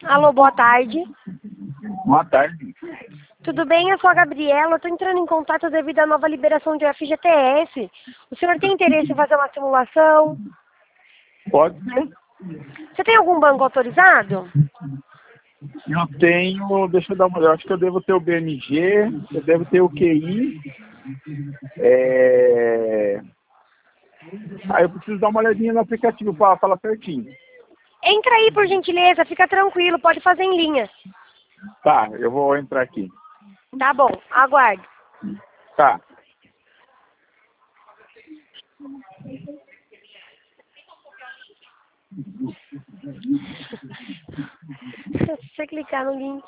Alô, boa tarde. Boa tarde. Tudo bem? Eu sou a Gabriela. Eu estou entrando em contato devido à nova liberação de FGTS. O senhor tem interesse em fazer uma simulação? Pode ser? Você tem algum banco autorizado? Eu tenho, deixa eu dar uma olhada, acho que eu devo ter o BMG, eu devo ter o QI. Aí eu preciso dar uma olhadinha no aplicativo para falar certinho. Entra aí, por gentileza. Fica tranquilo. Pode fazer em linha. Tá, eu vou entrar aqui. Tá bom. Aguarde. Tá. Se você clicar no link.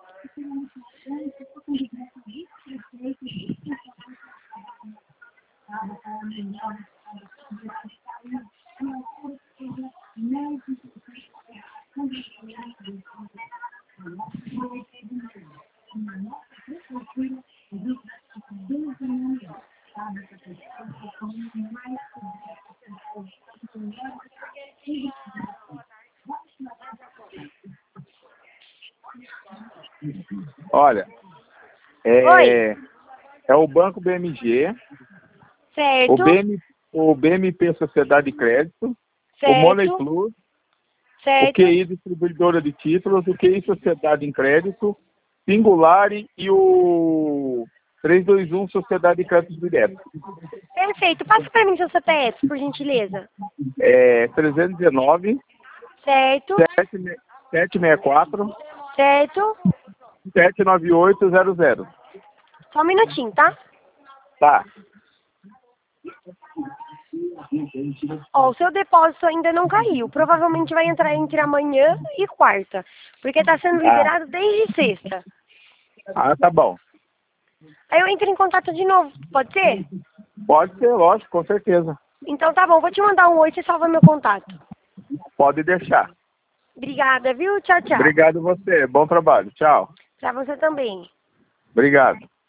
Olha, Oi. é o Banco BMG, Certo. o BMP Sociedade de Crédito, o Money Certo. Plus, o Certo. QI Distribuidora de Títulos, o QI Sociedade em Crédito, Singular e o 321 Sociedade de Crédito Direto. Perfeito. Passa para mim seu CPF, por gentileza. 319 Certo. 764 Certo. 79800. Só um minutinho, tá? Tá. Ó, o seu depósito ainda não caiu. Provavelmente vai entrar entre amanhã e quarta. Porque está sendo liberado desde sexta. Ah, tá bom. Aí eu entro em contato de novo. Pode ser? Pode ser, lógico, com certeza. Então tá bom. Vou te mandar um oi e você salva meu contato. Pode deixar. Obrigada, viu? Tchau, tchau. Obrigado você. Bom trabalho. Tchau. Pra você também. Obrigado.